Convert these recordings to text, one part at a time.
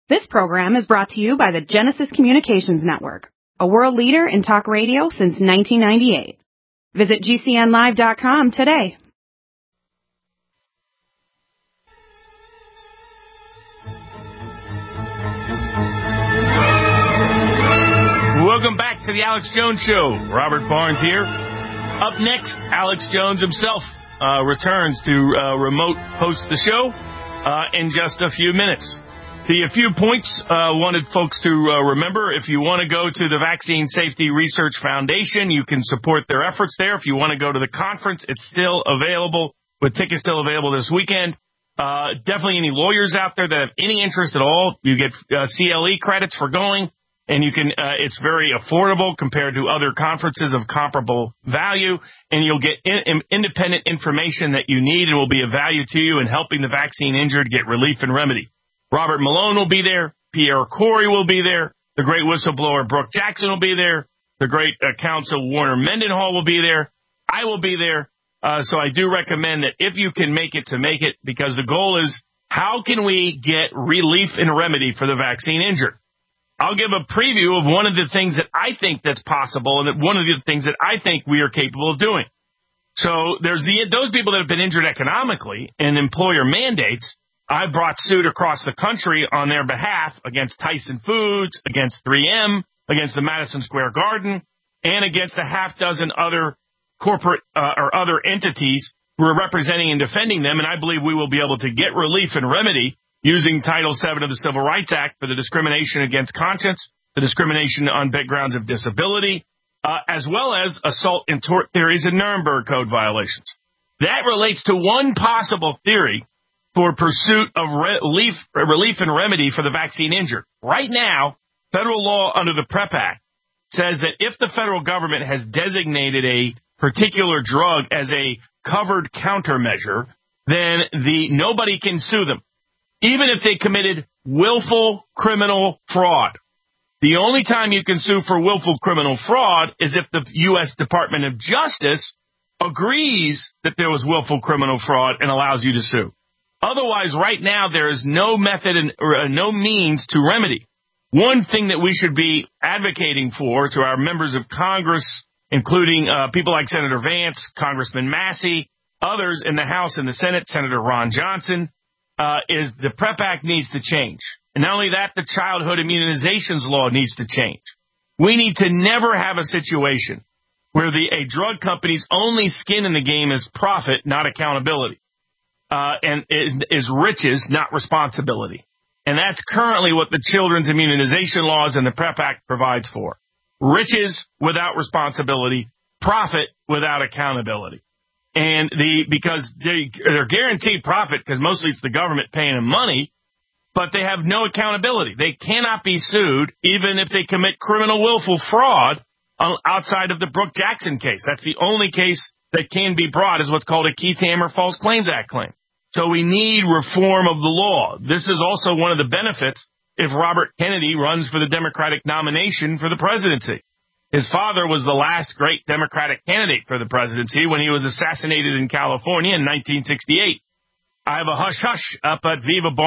This program is brought to you by the Genesis Communications Network, a world leader in talk radio since 1998. Visit GCNlive.com today. Welcome back to the Alex Jones Show. Robert Barnes here. Up next, Alex Jones himself returns to remote host the show in just a few minutes. A few points wanted folks to remember. If you want to go to the Vaccine Safety Research Foundation, you can support their efforts there. If you want to go to the conference, it's still available, with tickets still available this weekend. Definitely any lawyers out there that have any interest at all, you get CLE credits for going, and you can. It's very affordable compared to other conferences of comparable value, and you'll get independent information that you need and will be of value to you in helping the vaccine injured get relief and remedy. Robert Malone will be there. Pierre Corey will be there. The great whistleblower Brooke Jackson will be there. The great counsel Warner Mendenhall will be there. I will be there. So I do recommend that if you can make it, to make it, because the goal is, how can we get relief and remedy for the vaccine injured? I'll give a preview of one of the things that I think that's possible, and one of the things that I think we are capable of doing. So there's those people that have been injured economically and employer mandates. I brought suit across the country on their behalf against Tyson Foods, against 3M, against the Madison Square Garden, and against a half dozen other corporate or other entities who are representing and defending them. And I believe we will be able to get relief and remedy using Title VII of the Civil Rights Act for the discrimination against conscience, the discrimination on grounds of disability, as well as assault and tort theories and Nuremberg Code violations. That relates to one possible theory for pursuit of relief and remedy for the vaccine injured. Right now, federal law under the PrEP Act says that if the federal government has designated a particular drug as a covered countermeasure, then nobody can sue them, even if they committed willful criminal fraud. The only time you can sue for willful criminal fraud is if the U.S. Department of Justice agrees that there was willful criminal fraud and allows you to sue. Otherwise, right now, there is no method and no means to remedy. One thing that we should be advocating for to our members of Congress, including people like Senator Vance, Congressman Massey, others in the House and the Senate, Senator Ron Johnson, is the PrEP Act needs to change. And not only that, the childhood immunizations law needs to change. We need to never have a situation where a drug company's only skin in the game is profit, not accountability. And is riches, not responsibility. And that's currently what the children's immunization laws and the PrEP Act provides for. Riches without responsibility, profit without accountability. And because they're guaranteed profit, because mostly it's the government paying them money, but they have no accountability. They cannot be sued even if they commit criminal willful fraud outside of the Brooke Jackson case. That's the only case that can be brought, is what's called a Keith-Hamm or False Claims Act claim. So we need reform of the law. This is also one of the benefits if Robert Kennedy runs for the Democratic nomination for the presidency. His father was the last great Democratic candidate for the presidency when he was assassinated in California in 1968. I have a hush-hush up at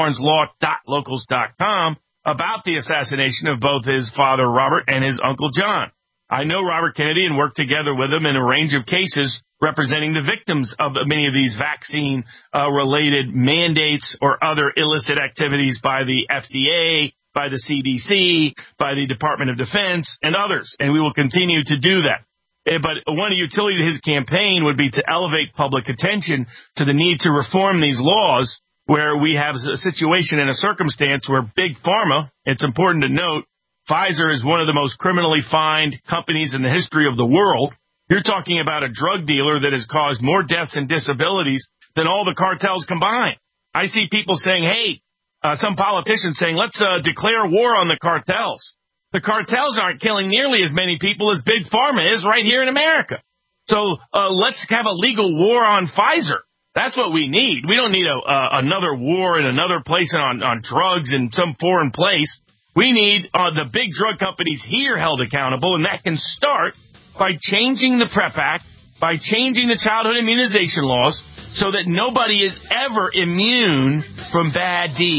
vivabarneslaw.locals.com about the assassination of both his father, Robert, and his uncle, John. I know Robert Kennedy and worked together with him in a range of cases representing the victims of many of these vaccine-related mandates or other illicit activities by the FDA, by the CDC, by the Department of Defense, and others. And we will continue to do that. But one utility to his campaign would be to elevate public attention to the need to reform these laws, where we have a situation and a circumstance where Big Pharma, it's important to note, Pfizer is one of the most criminally fined companies in the history of the world. You're talking about a drug dealer that has caused more deaths and disabilities than all the cartels combined. I see people saying, hey, some politicians saying, let's declare war on the cartels. The cartels aren't killing nearly as many people as Big Pharma is right here in America. So let's have a legal war on Pfizer. That's what we need. We don't need another war in another place on drugs in some foreign place. We need the big drug companies here held accountable, and that can start by changing the PrEP Act, by changing the childhood immunization laws, so that nobody is ever immune from bad deeds.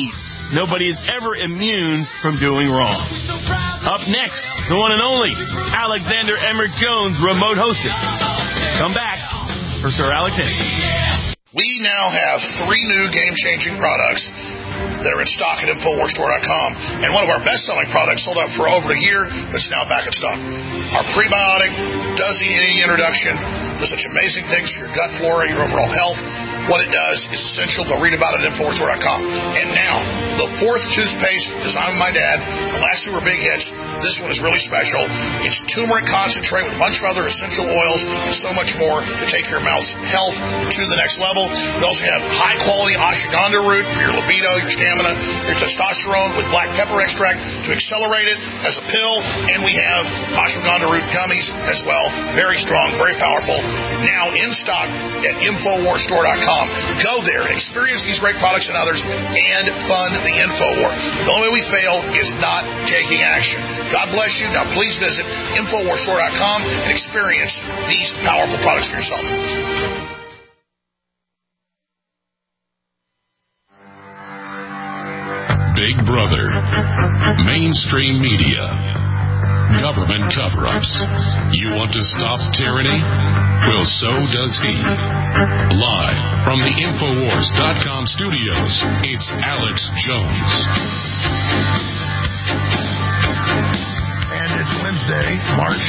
nobody is ever immune from doing wrong. Up next, the one and only Alexander Emmert Jones, remote hosted. Come back for Sir Alexander. We now have 3 new game-changing products that are in stock at InfoWarsStore.com. And one of our best-selling products sold out for over a year that's now back in stock. Our prebiotic does the introduction, does such amazing things for your gut flora, your overall health. What it does is essential. Go read about it at InfoWarsStore.com. And now, the 4th toothpaste designed by my dad. The last 2 were big hits. This one is really special. It's turmeric concentrate with a bunch of other essential oils and so much more to take your mouth's health to the next level. We also have high-quality ashwagandha root for your libido, your stamina, your testosterone with black pepper extract to accelerate it as a pill. And we have ashwagandha root gummies as well. Very strong, very powerful. Now in stock at InfoWarsStore.com. Go there and experience these great products and others and fund the InfoWar. The only way we fail is not taking action. God bless you. Now please visit InfoWarsStore.com and experience these powerful products for yourself. Big Brother, mainstream media, government cover-ups. You want to stop tyranny? Well, so does he. Live from the Infowars.com studios, it's Alex Jones. And it's Wednesday, March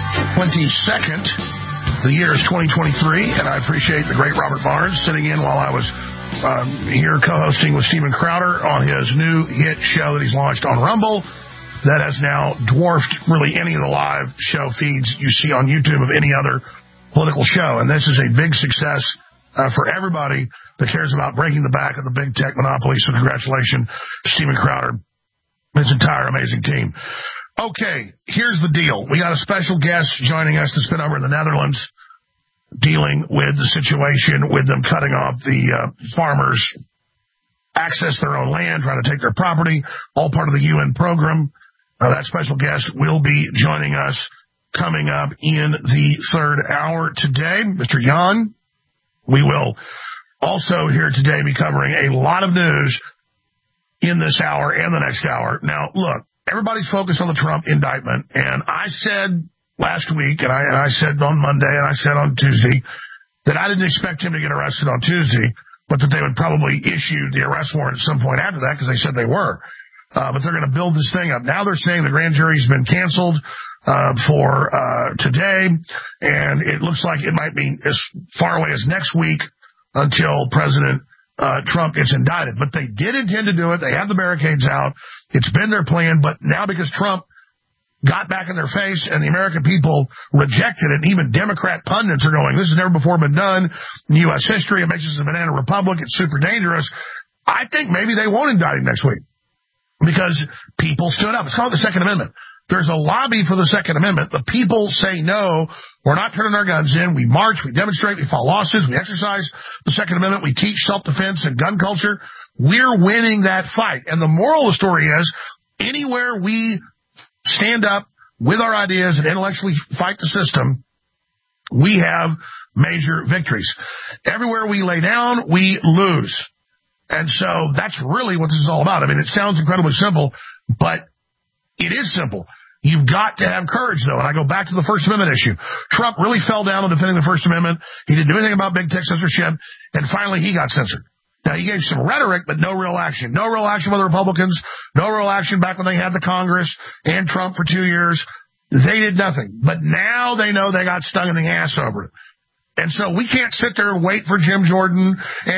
22nd. The year is 2023, and I appreciate the great Robert Barnes sitting in while I was here co-hosting with Steven Crowder on his new hit show that he's launched on Rumble that has now dwarfed really any of the live show feeds you see on YouTube of any other political show. And this is a big success for everybody that cares about breaking the back of the big tech monopoly. So congratulations, Steven Crowder and his entire amazing team. Okay, here's the deal. We got a special guest joining us that's been over in the Netherlands dealing with the situation with them cutting off the farmers' access to their own land, trying to take their property, all part of the UN program. That special guest will be joining us coming up in the 3rd hour today, Mr. Jan. We will also here today be covering a lot of news in this hour and the next hour. Now, look, everybody's focused on the Trump indictment, and I said last week, and I said on Monday, and I said on Tuesday, that I didn't expect him to get arrested on Tuesday, but that they would probably issue the arrest warrant at some point after that, because they said they were. But they're going to build this thing up. Now they're saying the grand jury's been canceled for today, and it looks like it might be as far away as next week until President Trump gets indicted. But they did intend to do it. They have the barricades out. It's been their plan, but now because Trump got back in their face and the American people rejected it, even Democrat pundits are going, this has never before been done in U.S. history. It makes us a banana republic. It's super dangerous. I think maybe they won't indict him next week because people stood up. It's called the Second Amendment. There's a lobby for the Second Amendment. The people say no, we're not turning our guns in. We march, we demonstrate, we file lawsuits, we exercise the Second Amendment, we teach self-defense and gun culture. We're winning that fight. And the moral of the story is anywhere we stand up with our ideas and intellectually fight the system, we have major victories. Everywhere we lay down, we lose. And so that's really what this is all about. I mean, it sounds incredibly simple, but it is simple. You've got to have courage, though. And I go back to the First Amendment issue. Trump really fell down on defending the First Amendment. He didn't do anything about big tech censorship. And finally, he got censored. Now, he gave some rhetoric, but no real action. No real action with the Republicans. No real action back when they had the Congress and Trump for 2 years. They did nothing. But now they know they got stung in the ass over it. And so we can't sit there and wait for Jim Jordan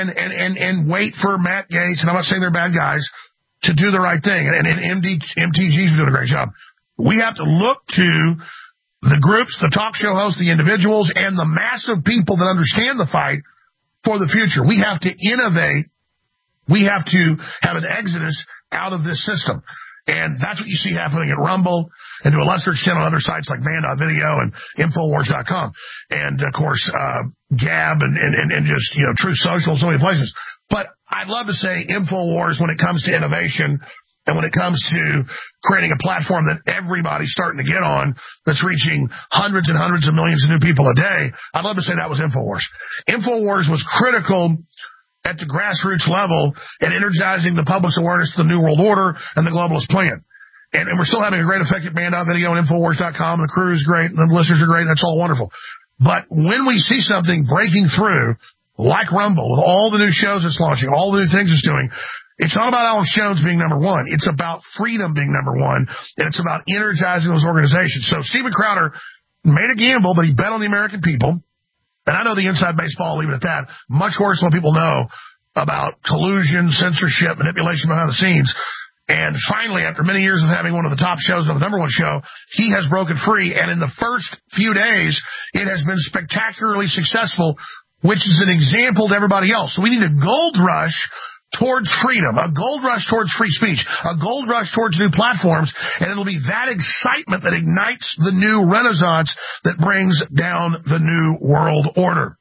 and wait for Matt Gaetz, and I'm not saying they're bad guys, to do the right thing. And MTG's doing a great job. We have to look to the groups, the talk show hosts, the individuals, and the massive people that understand the fight for the future. We have to innovate. We have to have an exodus out of this system. And that's what you see happening at Rumble and to a lesser extent on other sites like Man.video and Infowars.com. And, of course, Gab and just, Truth Social, so many places. But I'd love to say Infowars when it comes to innovation and when it comes to creating a platform that everybody's starting to get on that's reaching hundreds and hundreds of millions of new people a day, I'd love to say that was Infowars. Infowars was critical at the grassroots level and energizing the public's awareness to the New World Order and the globalist plan. And we're still having a great effect at Band.video and Infowars.com. The crew is great. The listeners are great. That's all wonderful. But when we see something breaking through, like Rumble, with all the new shows it's launching, all the new things it's doing, it's not about Alex Jones being number one. It's about freedom being number one, and it's about energizing those organizations. So Steven Crowder made a gamble, but he bet on the American people. And I know the inside baseball, I'll leave it at that, much worse than what people know about collusion, censorship, manipulation behind the scenes. And finally, after many years of having one of the top shows on the number one show, he has broken free. And in the first few days, it has been spectacularly successful, which is an example to everybody else. So we need a gold rush towards freedom, a gold rush towards free speech, a gold rush towards new platforms, and it'll be that excitement that ignites the new renaissance that brings down the new world order.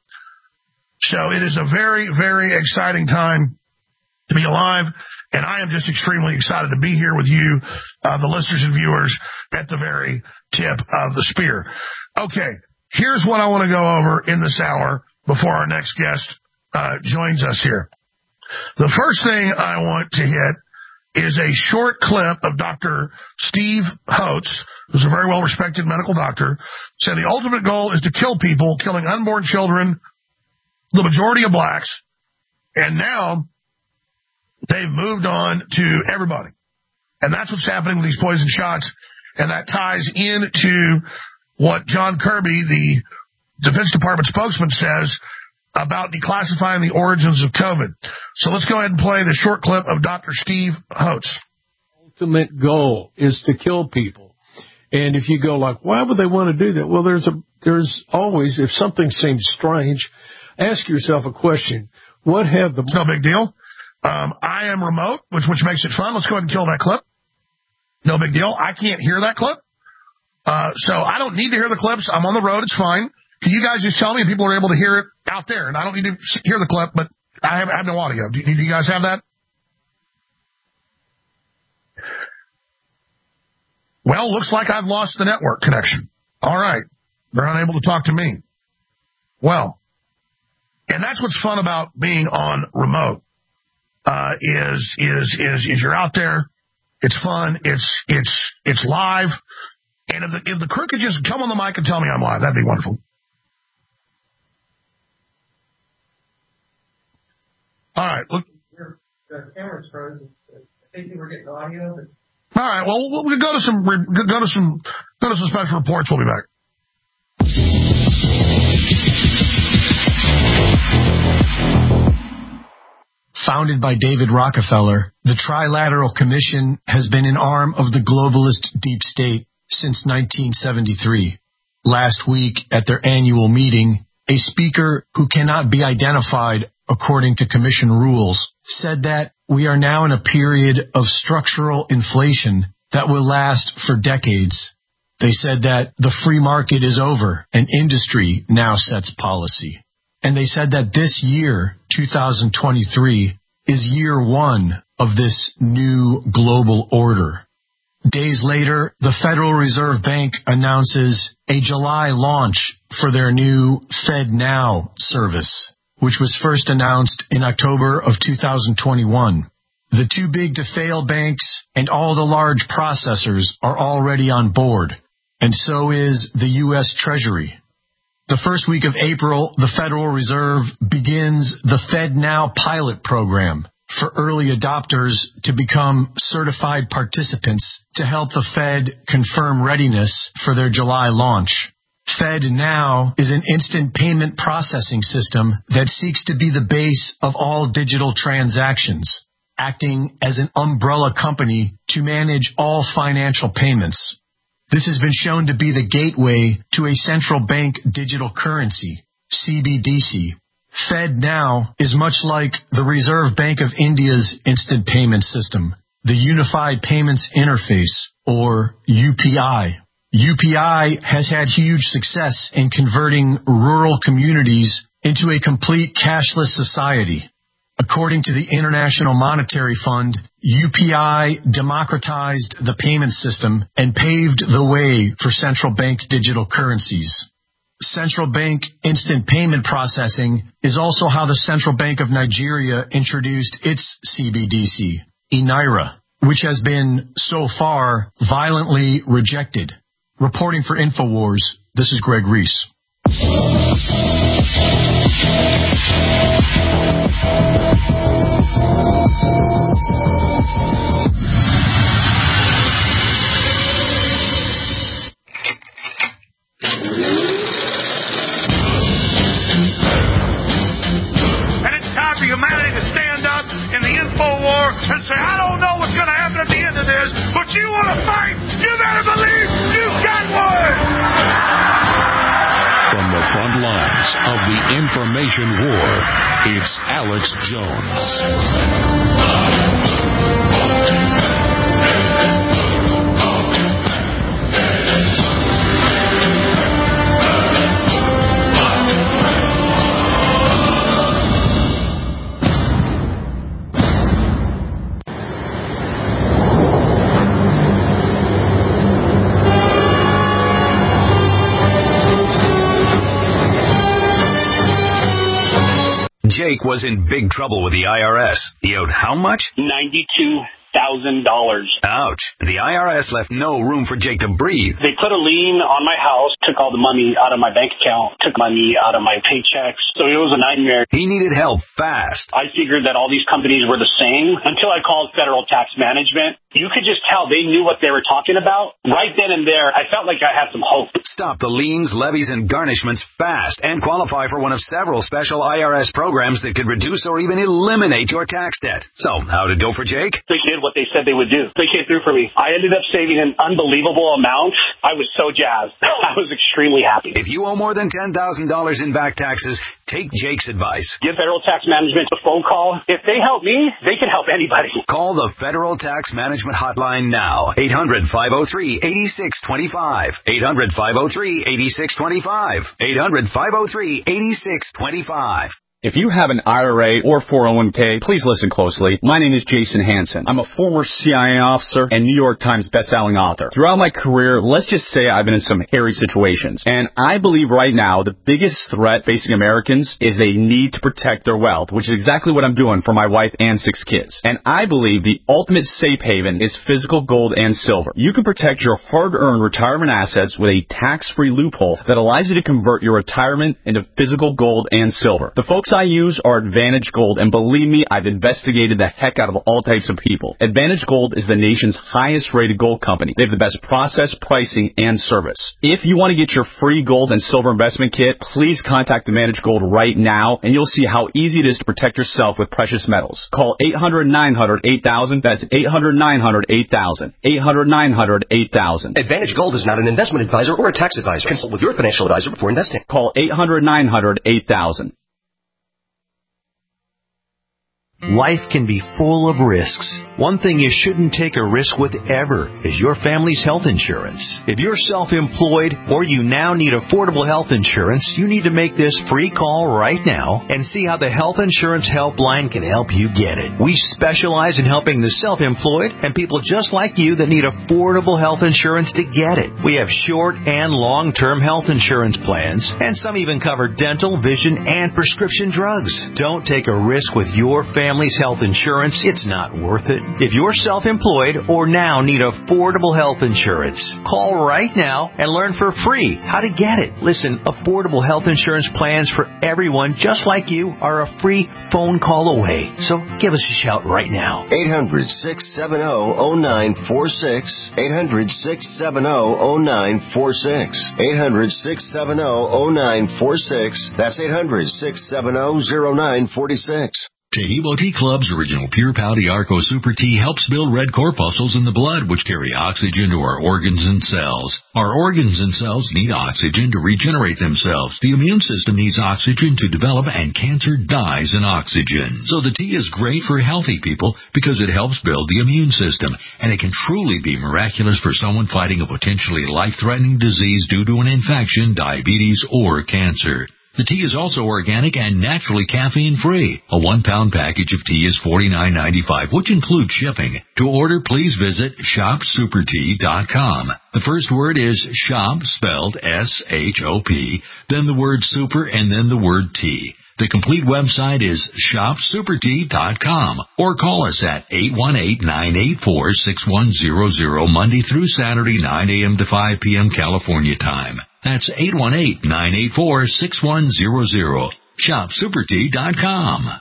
So it is a very, very exciting time to be alive, and I am just extremely excited to be here with you, the listeners and viewers, at the very tip of the spear. Okay, here's what I want to go over in this hour before our next guest joins us here. The first thing I want to hit is a short clip of Dr. Steve Hotz, who's a very well-respected medical doctor, said the ultimate goal is to kill people, killing unborn children, the majority of blacks, and now they've moved on to everybody. And that's what's happening with these poison shots, and that ties into what John Kirby, the Defense Department spokesman, says about declassifying the origins of COVID. So let's go ahead and play the short clip of Dr. Steve Hotz. Ultimate goal is to kill people. And if you go like, why would they want to do that? Well, there's always, if something seems strange, ask yourself a question. What have the... No big deal. I am remote, which makes it fun. Let's go ahead and kill that clip. No big deal. I can't hear that clip. So I don't need to hear the clips. I'm on the road. It's fine. Can you guys just tell me if people are able to hear it out there? And I don't need to hear the clip, but I have no audio. Do you guys have that? Well, looks like I've lost the network connection. All right. They're unable to talk to me. Well, and that's what's fun about being on remote, is you're out there. It's fun. It's live. And if the crew could just come on the mic and tell me I'm live, that'd be wonderful. All right. Look. The camera's frozen. I think we're getting audio. All right. Well, we'll go to some special reports. We'll be back. Founded by David Rockefeller, the Trilateral Commission has been an arm of the globalist deep state since 1973. Last week, at their annual meeting, a speaker who cannot be identified according to commission rules said that we are now in a period of structural inflation that will last for decades. They said that the free market is over and industry now sets policy. And they said that this year, 2023, is year one of this new global order. Days later, the Federal Reserve Bank announces a July launch for their new FedNow service, which was first announced in October of 2021. The too big to fail banks and all the large processors are already on board, and so is the U.S. Treasury. The first week of April, the Federal Reserve begins the FedNow pilot program for early adopters to become certified participants to help the Fed confirm readiness for their July launch. FedNow is an instant payment processing system that seeks to be the base of all digital transactions, acting as an umbrella company to manage all financial payments. This has been shown to be the gateway to a central bank digital currency, CBDC. FedNow is much like the Reserve Bank of India's instant payment system, the Unified Payments Interface, or UPI. UPI has had huge success in converting rural communities into a complete cashless society. According to the International Monetary Fund, UPI democratized the payment system and paved the way for central bank digital currencies. central bank instant payment processing is also how the Central Bank of Nigeria introduced its CBDC, eNaira, which has been, so far, violently rejected. Reporting for InfoWars, this is Greg Reese. Humanity to stand up in the info war and say, I don't know what's going to happen at the end of this, but you want to fight, you better believe you got one! From the front lines of the information war, it's Alex Jones. Jake was in big trouble with the IRS. He owed how much? $92,000. Ouch. The IRS left no room for Jake to breathe. They put a lien on my house, took all the money out of my bank account, took money out of my paychecks. So it was a nightmare. He needed help fast. I figured that all these companies were the same until I called Federal Tax Management. You could just tell they knew what they were talking about. Right then and there, I felt like I had some hope. Stop the liens, levies, and garnishments fast and qualify for one of several special IRS programs that could reduce or even eliminate your tax debt. So, how'd it go for Jake? They did what they said they would do. They came through for me. I ended up saving an unbelievable amount. I was so jazzed. I was extremely happy. If you owe more than $10,000 in back taxes, take Jake's advice. Give Federal Tax Management a phone call. If they help me, they can help anybody. Call the Federal Tax Management hotline now. 800-503-8625. 800-503-8625. 800-503-8625. If you have an IRA or 401k, please listen closely. My name is Jason Hansen. I'm a former CIA officer and New York Times bestselling author. Throughout my career, let's just say I've been in some hairy situations. And I believe right now the biggest threat facing Americans is they need to protect their wealth, which is exactly what I'm doing for my wife and 6 kids. And I believe the ultimate safe haven is physical gold and silver. You can protect your hard-earned retirement assets with a tax-free loophole that allows you to convert your retirement into physical gold and silver. The folks I use are Advantage Gold, and believe me, I've investigated the heck out of all types of people. Advantage Gold is the nation's highest-rated gold company. They have the best process, pricing, and service. If you want to get your free gold and silver investment kit, please contact Advantage Gold right now, and you'll see how easy it is to protect yourself with precious metals. Call 800-900-8000. That's 800-900-8000. 800-900-8000. Advantage Gold is not an investment advisor or a tax advisor. Consult with your financial advisor before investing. Call 800-900-8000. Life can be full of risks. One thing you shouldn't take a risk with ever is your family's health insurance. If you're self-employed or you now need affordable health insurance, you need to make this free call right now and see how the Health Insurance Helpline can help you get it. We specialize in helping the self-employed and people just like you that need affordable health insurance to get it. We have short and long-term health insurance plans, and some even cover dental, vision, and prescription drugs. Don't take a risk with your family's health insurance. It's not worth it. If you're self-employed or now need affordable health insurance, call right now and learn for free how to get it. Listen, affordable health insurance plans for everyone just like you are a free phone call away. So give us a shout right now. 800-670-0946. 800-670-0946. 800-670-0946. That's 800-670-0946. Taheebo Tea Club's original Pure Pouty Arco Super Tea helps build red corpuscles in the blood, which carry oxygen to our organs and cells. Our organs and cells need oxygen to regenerate themselves. The immune system needs oxygen to develop, and cancer dies in oxygen. So the tea is great for healthy people because it helps build the immune system, and it can truly be miraculous for someone fighting a potentially life-threatening disease due to an infection, diabetes, or cancer. The tea is also organic and naturally caffeine-free. A 1-pound package of tea is $49.95, which includes shipping. To order, please visit shopsupertea.com. The first word is shop, spelled S-H-O-P, then the word super, and then the word tea. The complete website is shopsupertea.com or call us at 818-984-6100 Monday through Saturday, 9 a.m. to 5 p.m. California time. That's 818-984-6100. Shopsupertea.com.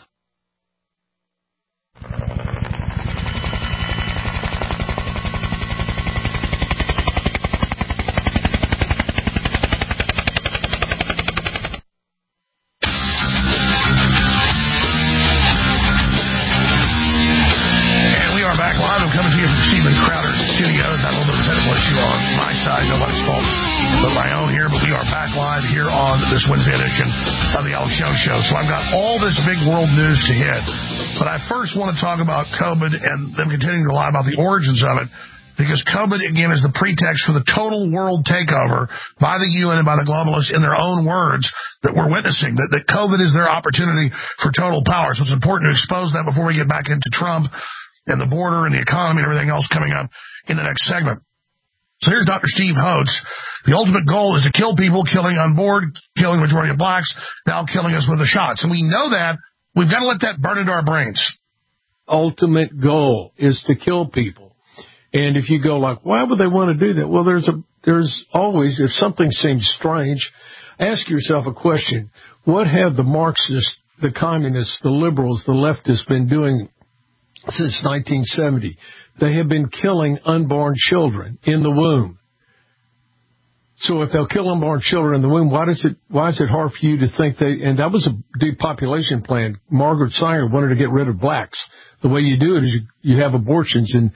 Coming to you from Stephen Crowder's studio. Got a little bit of a technical issue on my side. Nobody's fault but my own here. But we are back live here on this Wednesday edition of the Alex Jones Show. So I've got all this big world news to hit. But I first want to talk about COVID and them continuing to lie about the origins of it. Because COVID, again, is the pretext for the total world takeover by the UN and by the globalists in their own words that we're witnessing. That COVID is their opportunity for total power. So it's important to expose that before we get back into Trump and the border and the economy and everything else coming up in the next segment. So here's Dr. Steve Hotz. The ultimate goal is to kill people, killing on board, killing the majority of blacks, now killing us with the shots. And we know that. We've got to let that burn into our brains. Ultimate goal is to kill people. And if you go like, why would they want to do that? Well, there's always, if something seems strange, ask yourself a question. What have the Marxists, the communists, the liberals, the leftists been doing since 1970? They have been killing unborn children in the womb. So if they'll kill unborn children in the womb, why is it hard for you to think and that was a depopulation plan. Margaret Sanger wanted to get rid of blacks. The way you do it is you have abortions, and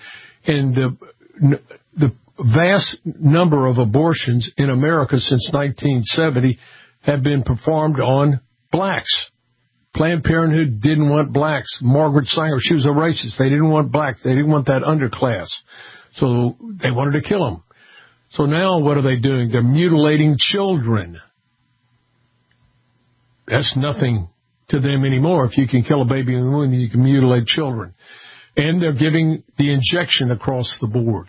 the vast number of abortions in America since 1970 have been performed on blacks. Planned Parenthood didn't want blacks. Margaret Sanger, she was a racist. They didn't want blacks. They didn't want that underclass. So they wanted to kill them. So now what are they doing? They're mutilating children. That's nothing to them anymore. If you can kill a baby in the womb, you can mutilate children. And they're giving the injection across the board.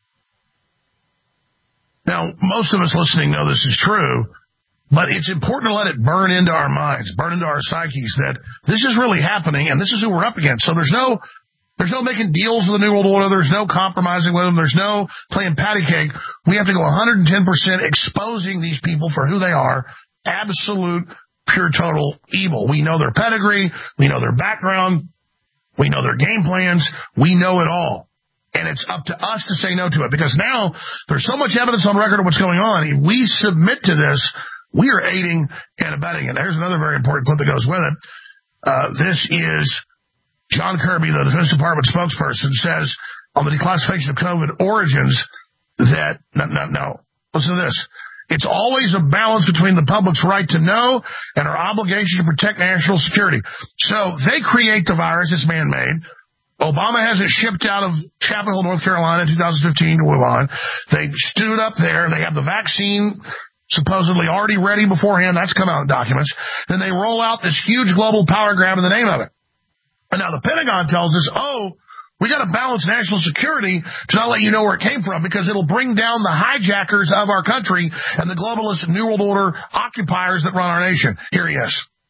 Now, most of us listening know this is true. But it's important to let it burn into our minds, burn into our psyches that this is really happening and this is who we're up against. So there's no making deals with the New World Order. There's no compromising with them. There's no playing patty cake. We have to go 110% exposing these people for who they are. Absolute, pure, total evil. We know their pedigree. We know their background. We know their game plans. We know it all. And it's up to us to say no to it because now there's so much evidence on record of what's going on. If we submit to this, we are aiding and abetting it. There's another very important clip that goes with it. This is John Kirby, the Defense Department spokesperson, says on the declassification of COVID origins that, no, listen to this. It's always a balance between the public's right to know and our obligation to protect national security. So they create the virus. It's man-made. Obama has it shipped out of Chapel Hill, North Carolina in 2015 to Wuhan. They stood up there. They have the vaccine supposedly already ready beforehand. That's come out in documents. Then they roll out this huge global power grab in the name of it. And now the Pentagon tells us, we got to balance national security to not let you know where it came from because it'll bring down the hijackers of our country and the globalist New World Order occupiers that run our nation. Here he is.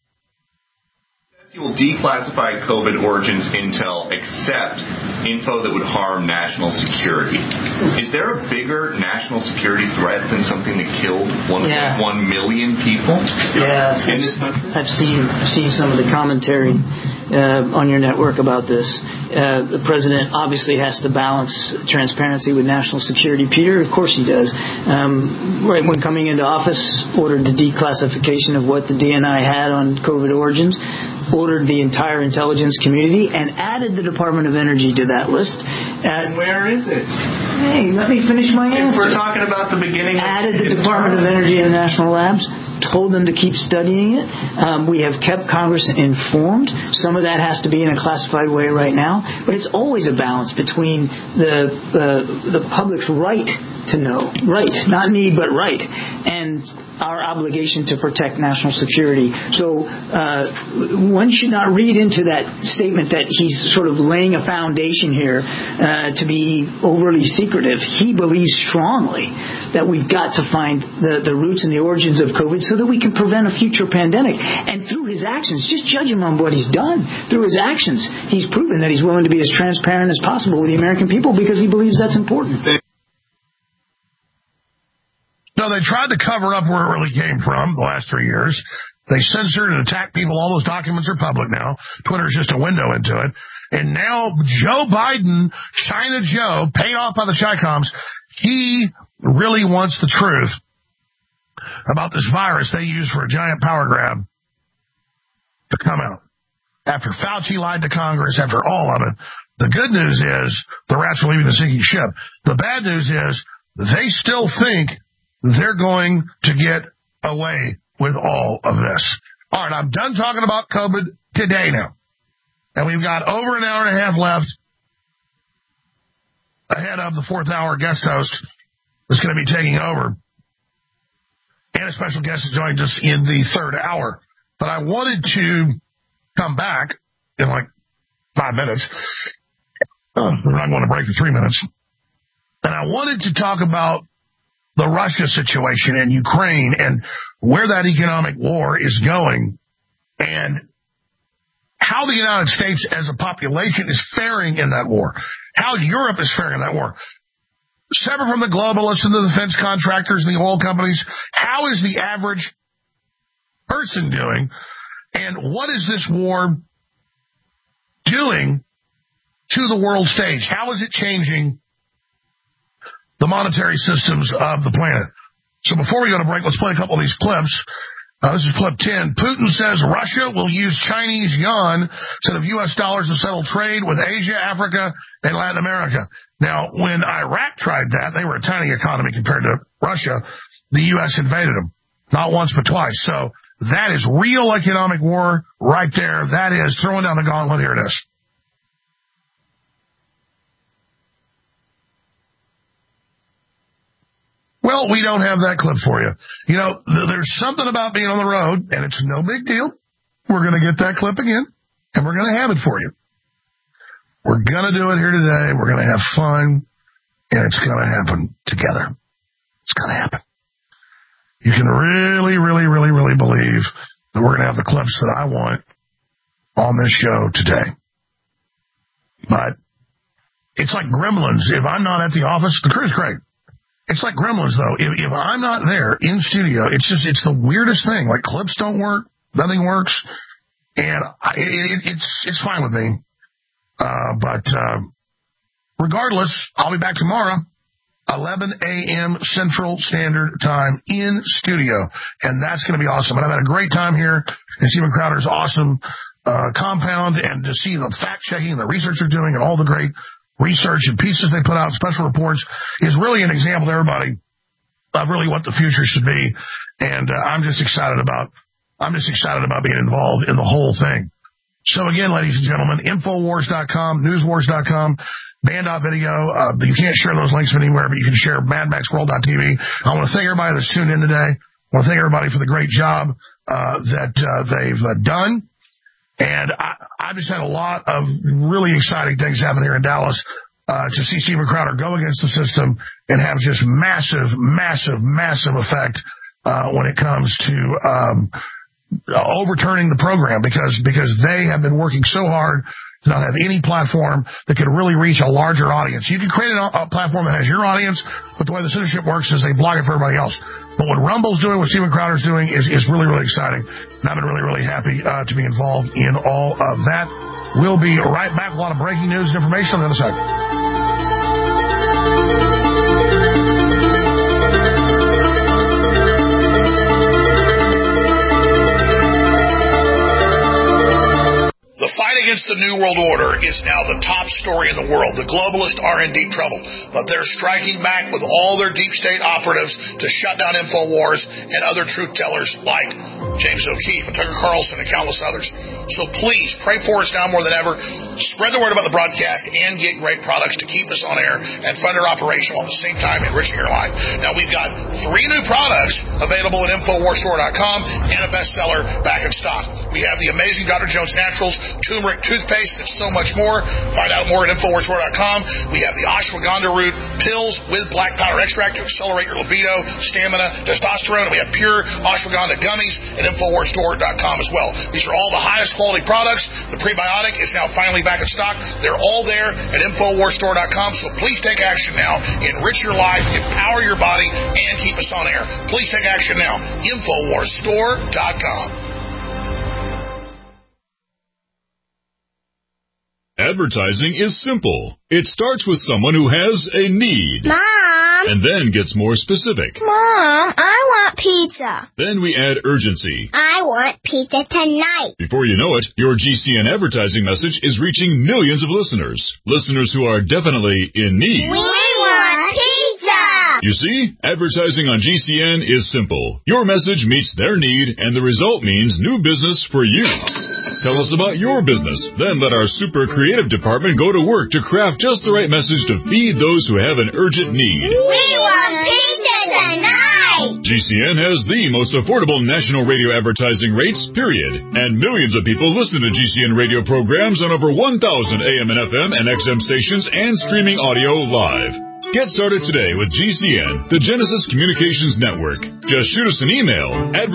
You will declassify COVID origins intel except info that would harm national security. Is there a bigger national security threat than something that killed 1.1 million people? Yeah, I've seen some of the commentary on your network about this. The president obviously has to balance transparency with national security. Peter, of course he does. Right when coming into office, ordered the declassification of what the DNI had on COVID origins, ordered the entire intelligence community, and added the Department of Energy to that list. Where is it? Hey, let me finish my answer. If we're talking about the beginning, added the Department of Energy and the national labs, told them to keep studying it. We have kept Congress informed. Some of that has to be in a classified way right now, but it's always a balance between the public's right to know. Right. Not need, but right. And our obligation to protect national security. So one should not read into that statement that he's sort of laying a foundation here to be overly secretive. He believes strongly that we've got to find the roots and the origins of COVID so that we can prevent a future pandemic. And through his actions, just judge him on what he's done. Through his actions, he's proven that he's willing to be as transparent as possible with the American people because he believes that's important. No, they tried to cover up where it really came from the last 3 years. They censored and attacked people. All those documents are public now. Twitter's just a window into it. And now Joe Biden, China Joe, paid off by the Chi-Coms, he really wants the truth about this virus they use for a giant power grab to come out. After Fauci lied to Congress, after all of it, the good news is the rats are leaving the sinking ship. The bad news is they still think they're going to get away with all of this. All right, I'm done talking about COVID today now. And we've got over an hour and a half left ahead of the fourth hour guest host that's going to be taking over. And a special guest is joining us in the third hour. But I wanted to come back in like 5 minutes. We're not going to break for 3 minutes. And I wanted to talk about the Russia situation in Ukraine and where that economic war is going and how the United States as a population is faring in that war, how Europe is faring in that war. Separate from the globalists and the defense contractors and the oil companies, how is the average person doing, and what is this war doing to the world stage? How is it changing the monetary systems of the planet? So before we go to break, let's play a couple of these clips. This is clip 10. Putin says Russia will use Chinese yuan instead of U.S. dollars to settle trade with Asia, Africa, and Latin America. Now, when Iraq tried that, they were a tiny economy compared to Russia. The U.S. invaded them. Not once, but twice. So that is real economic war right there. That is throwing down the gauntlet. Here it is. Well, we don't have that clip for you. You know, there's something about being on the road, and it's no big deal. We're going to get that clip again, and we're going to have it for you. We're going to do it here today. We're going to have fun, and it's going to happen together. It's going to happen. You can really, really, really, really believe that we're going to have the clips that I want on this show today. But it's like Gremlins. If I'm not at the office, the crew's great. It's like Gremlins, though. If I'm not there in studio, it's the weirdest thing. Like, clips don't work. Nothing works. And it's fine with me. But regardless, I'll be back tomorrow, 11 a.m. Central Standard Time in studio. And that's going to be awesome. And I've had a great time here in Steven Crowder's awesome compound. And to see the fact-checking and the research they're doing and all the great research and pieces they put out, special reports, is really an example to everybody of really what the future should be. And I'm just excited about being involved in the whole thing. So again, ladies and gentlemen, Infowars.com, Newswars.com, Band.video. You can't share those links anywhere, but you can share MadMaxWorld.tv. I want to thank everybody that's tuned in today. I want to thank everybody for the great job that they've done. And I just had a lot of really exciting things happen here in Dallas to see Steven Crowder go against the system and have just massive, massive, massive effect when it comes to overturning the program because they have been working so hard to not have any platform that could really reach a larger audience. You can create a platform that has your audience, but the way the censorship works is they block it for everybody else. But what Rumble's doing, what Steven Crowder's doing is really, really exciting. And I've been really, really happy to be involved in all of that. We'll be right back with a lot of breaking news and information on the other side. The fight against the New World Order is now the top story in the world. The globalists are in deep trouble, but they're striking back with all their deep state operatives to shut down InfoWars and other truth tellers like James O'Keefe and Tucker Carlson and countless others. So please, pray for us now more than ever. Spread the word about the broadcast and get great products to keep us on air and fund our operation while at the same time enriching your life. Now, we've got 3 new products available at InfoWarsStore.com and a bestseller back in stock. We have the amazing Dr. Jones Naturals turmeric toothpaste and so much more. Find out more at InfoWarsStore.com. We have the ashwagandha root pills with black powder extract to accelerate your libido, stamina, testosterone. And we have pure ashwagandha gummies at InfoWarsStore.com as well. These are all the highest quality products. The prebiotic is now finally back in stock. They're all there at InfoWarsStore.com. So please take action now. Enrich your life, empower your body, and keep us on air. Please take action now. InfoWarsStore.com. Advertising is simple. It starts with someone who has a need. Mom! And then gets more specific. Mom, I want pizza. Then we add urgency. I want pizza tonight. Before you know it, your GCN advertising message is reaching millions of listeners. Listeners who are definitely in need. We want pizza! You see, advertising on GCN is simple. Your message meets their need, and the result means new business for you. Tell us about your business. Then let our super creative department go to work to craft just the right message to feed those who have an urgent need. We want pizza tonight! GCN has the most affordable national radio advertising rates, period. And millions of people listen to GCN radio programs on over 1,000 AM and FM and XM stations and streaming audio live. Get started today with GCN, the Genesis Communications Network. Just shoot us an email,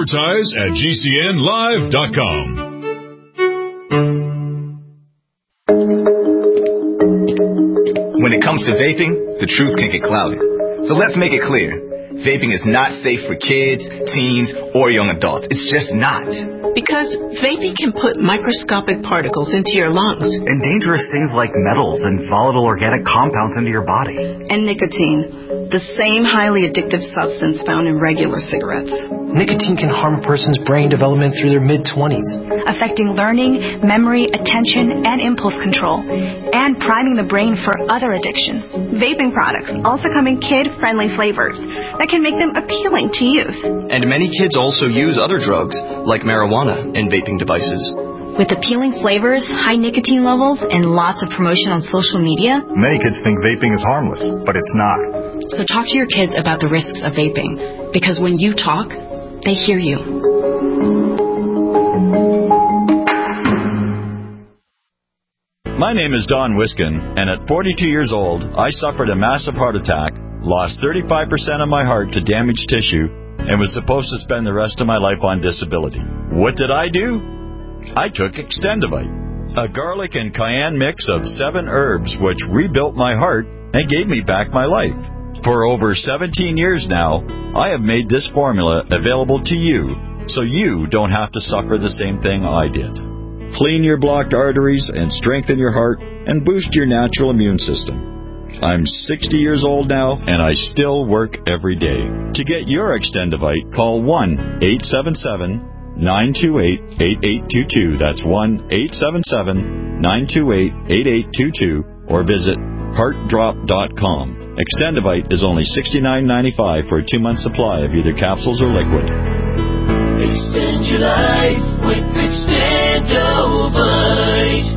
advertise@gcnlive.com. When it comes to vaping, the truth can get clouded. So let's make it clear. Vaping is not safe for kids, teens, or young adults. It's just not. Because vaping can put microscopic particles into your lungs. And dangerous things like metals and volatile organic compounds into your body. And nicotine, the same highly addictive substance found in regular cigarettes. Nicotine can harm a person's brain development through their mid-20s. Affecting learning, memory, attention, and impulse control. And priming the brain for other addictions. Vaping products also come in kid-friendly flavors that can make them appealing to youth. And many kids also use other drugs, like marijuana, in vaping devices. With appealing flavors, high nicotine levels, and lots of promotion on social media, many kids think vaping is harmless, but it's not. So talk to your kids about the risks of vaping, because when you talk, they hear you. My name is Don Wiskin, and at 42 years old, I suffered a massive heart attack, lost 35% of my heart to damaged tissue, and was supposed to spend the rest of my life on disability. What did I do? I took Extendivite, a garlic and cayenne mix of 7 herbs which rebuilt my heart and gave me back my life. For over 17 years now, I have made this formula available to you, so you don't have to suffer the same thing I did. Clean your blocked arteries and strengthen your heart and boost your natural immune system. I'm 60 years old now, and I still work every day. To get your Extendivite, call 1-877-928-8822. That's 1-877-928-8822, or visit heartdrop.com. Extendivite is only $69.95 for a 2-month supply of either capsules or liquid. Extend your life with Extendivite.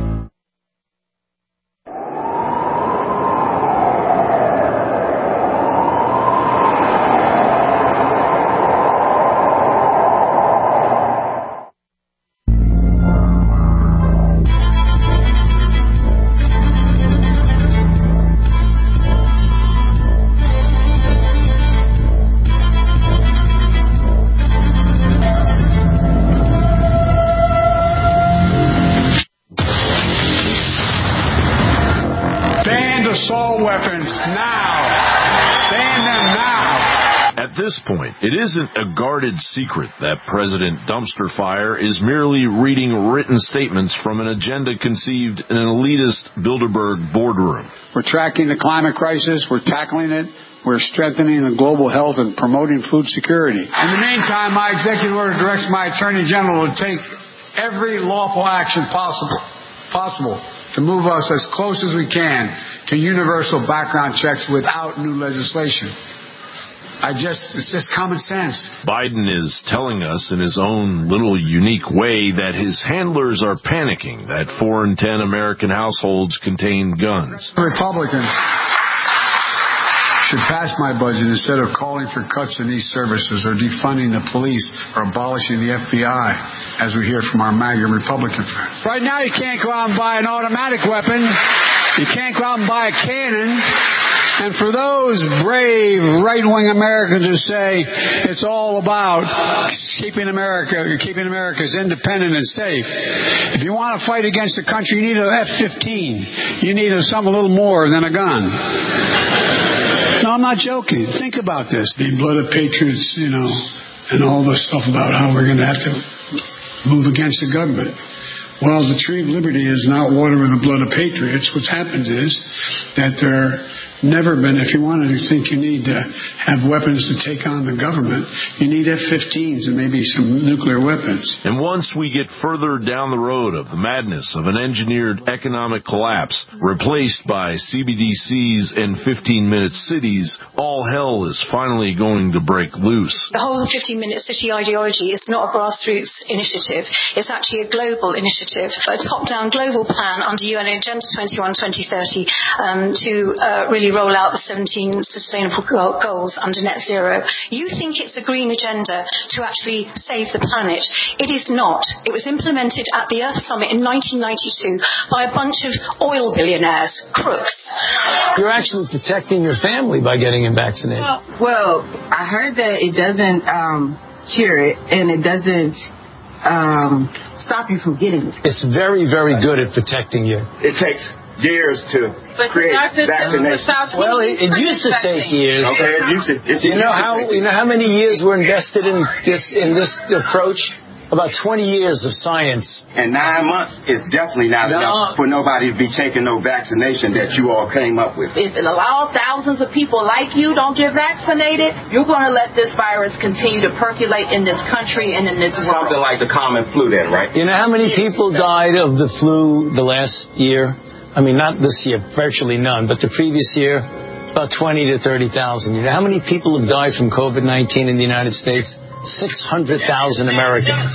At this point, it isn't a guarded secret that President Dumpster Fire is merely reading written statements from an agenda conceived in an elitist Bilderberg boardroom. We're tracking the climate crisis. We're tackling it. We're strengthening the global health and promoting food security. In the meantime, my executive order directs my Attorney General to take every lawful action possible possible to move us as close as we can to universal background checks without new legislation. It's just common sense. Biden is telling us in his own little unique way that his handlers are panicking that 4 in 10 American households contain guns. Republicans should pass my budget instead of calling for cuts in these services or defunding the police or abolishing the FBI, as we hear from our MAGA Republican friends. Right now, you can't go out and buy an automatic weapon. You can't go out and buy a cannon. And for those brave right-wing Americans who say it's all about keeping America's independent and safe, if you want to fight against the country, you need an F-15. You need something a little more than a gun. No, I'm not joking. Think about this. Being blooded patriots, and all this stuff about how we're going to have to move against the government. Well, the tree of liberty is not water with the blood of patriots. What's happened is that there never been, if you wanted to think you need to have weapons to take on the government, you need F-15s and maybe some nuclear weapons. And once we get further down the road of the madness of an engineered economic collapse, replaced by CBDCs and 15-minute cities, all hell is finally going to break loose. The whole 15-minute city ideology is not a grassroots initiative. It's actually a global initiative, a top-down global plan under UN Agenda 21-2030 to really roll out the 17 sustainable goals under net zero. You think it's a green agenda to actually save the planet. It is not. It was implemented at the Earth Summit in 1992 by a bunch of oil billionaires, crooks. You're actually protecting your family by getting him vaccinated. Well, I heard that it doesn't cure it, and it doesn't stop you from getting it. It's very, very good at protecting you. It takes years to create vaccination. Well, it used to take years. Okay, it used to. You know how many years were invested in this approach? About 20 years of science. And 9 months is definitely not enough for nobody to be taking no vaccination that you all came up with. If it allows thousands of people like you don't get vaccinated, you're going to let this virus continue to percolate in this country and in this world. Something like the common flu then, right? You know how many people died of the flu the last year? I mean, not this year, virtually none, but the previous year, about 20 to 30,000. You know how many people have died from COVID-19 in the United States? 600,000 Americans.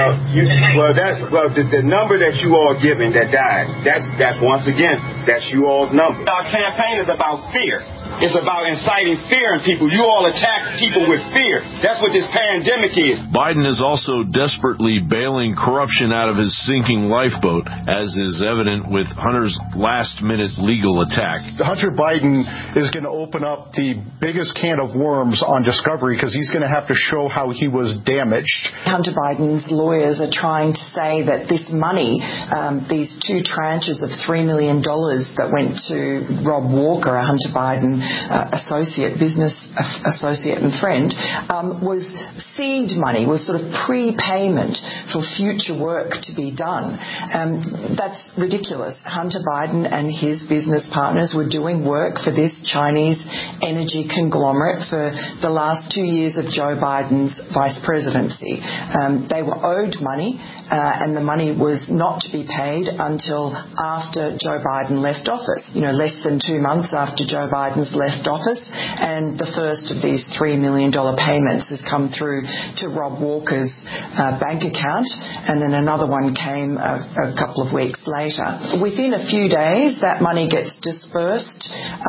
The number that you all giving that died, that's once again, that's you all's number. Our campaign is about fear. It's about inciting fear in people. You all attack people with fear. That's what this pandemic is. Biden is also desperately bailing corruption out of his sinking lifeboat, as is evident with Hunter's last-minute legal attack. Hunter Biden is going to open up the biggest can of worms on discovery because he's going to have to show how he was damaged. Hunter Biden's lawyers are trying to say that this money, these 2 tranches of $3 million that went to Rob Walker, a Hunter Biden business associate and friend, was seed money, was sort of prepayment for future work to be done. That's ridiculous. Hunter Biden and his business partners were doing work for this Chinese energy conglomerate for the last 2 years of Joe Biden's vice presidency. They were owed money, and the money was not to be paid until after Joe Biden left office. Less than 2 months after Joe Biden's left office, and the first of these $3 million payments has come through to Rob Walker's bank account, and then another one came a couple of weeks later. Within a few days, that money gets dispersed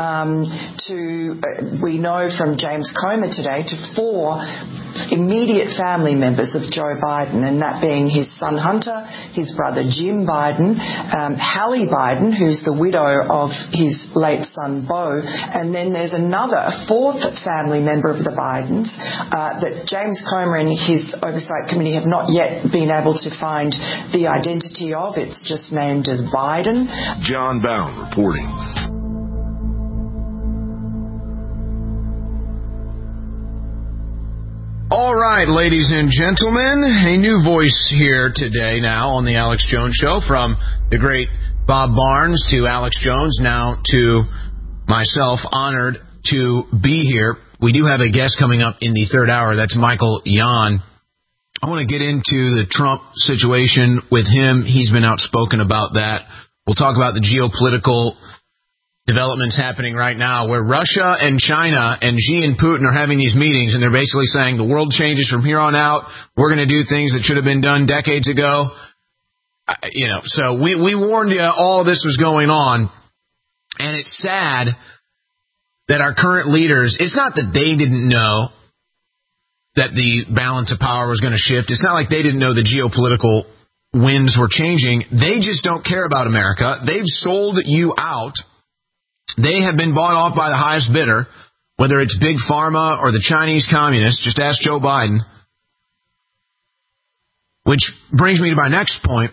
we know from James Comer today, to 4 immediate family members of Joe Biden, and that being his son Hunter, his brother Jim Biden, Hallie Biden, who's the widow of his late son Beau, and then there's a 4th family member of the Bidens that James Comer and his oversight committee have not yet been able to find the identity of. It's just named as Biden. John Bound reporting. All right, ladies and gentlemen, a new voice here today now on the Alex Jones Show, from the great Bob Barnes to Alex Jones, now to myself, honored to be here. We do have a guest coming up in the 3rd hour. That's Michael Yon. I want to get into the Trump situation with him. He's been outspoken about that We'll talk about the geopolitical developments happening right now where Russia and China and Xi and Putin are having these meetings, and they're basically saying the world changes from here on out. We're going to do things that should have been done decades ago. So we warned you all of this was going on, and it's sad that our current leaders, it's not that they didn't know that the balance of power was going to shift. It's not like they didn't know the geopolitical winds were changing. They just don't care about America. They've sold you out. They have been bought off by the highest bidder, whether it's Big Pharma or the Chinese communists. Just ask Joe Biden. Which brings me to my next point.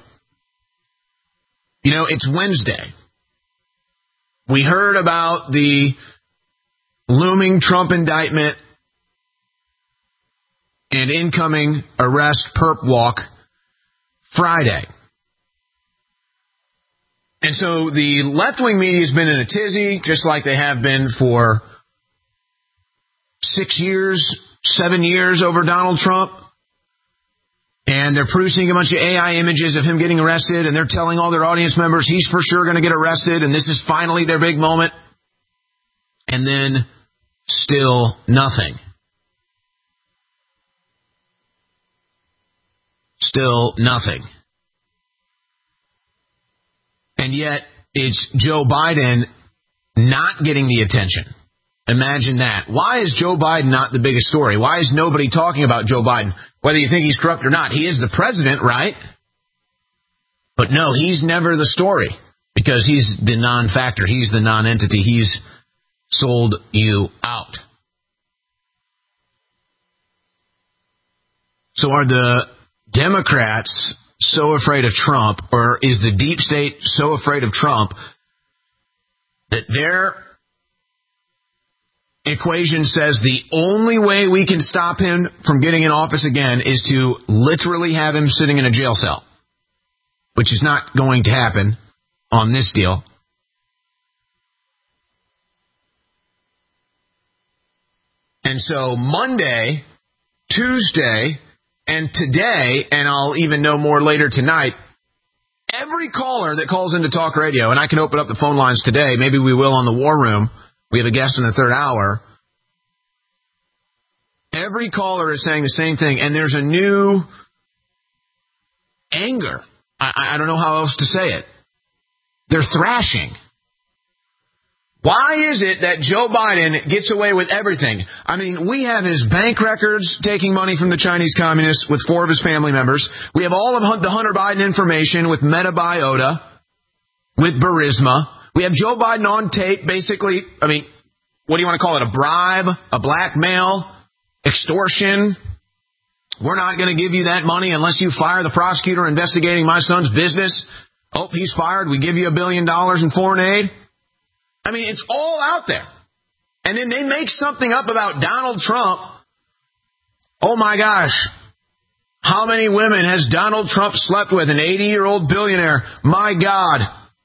It's Wednesday. We heard about the looming Trump indictment and incoming arrest perp walk Friday. And so the left-wing media has been in a tizzy, just like they have been for 6 years, 7 years over Donald Trump. And they're producing a bunch of AI images of him getting arrested, and they're telling all their audience members he's for sure going to get arrested, and this is finally their big moment. And then still nothing. Still nothing. And yet, it's Joe Biden not getting the attention. Imagine that. Why is Joe Biden not the biggest story? Why is nobody talking about Joe Biden? Whether you think he's corrupt or not, he is the president, right? But no, he's never the story because he's the non-factor. He's the non-entity. He's sold you out. So are the Democrats so afraid of Trump, or is the deep state so afraid of Trump that their equation says the only way we can stop him from getting in office again is to literally have him sitting in a jail cell, which is not going to happen on this deal. And so Monday, Tuesday, and today, and I'll even know more later tonight, every caller that calls into talk radio, and I can open up the phone lines today, maybe we will on the War Room, we have a guest in the third hour, every caller is saying the same thing, and there's a new anger. I don't know how else to say it. They're thrashing. Why is it that Joe Biden gets away with everything? I mean, we have his bank records taking money from the Chinese communists with 4 of his family members. We have all of the Hunter Biden information with Metabiota, with Burisma. We have Joe Biden on tape, basically, what do you want to call it, a bribe, a blackmail, extortion? We're not going to give you that money unless you fire the prosecutor investigating my son's business. Oh, he's fired. We give you $1 billion in foreign aid. It's all out there. And then they make something up about Donald Trump. Oh, my gosh. How many women has Donald Trump slept with? An 80-year-old billionaire. My God.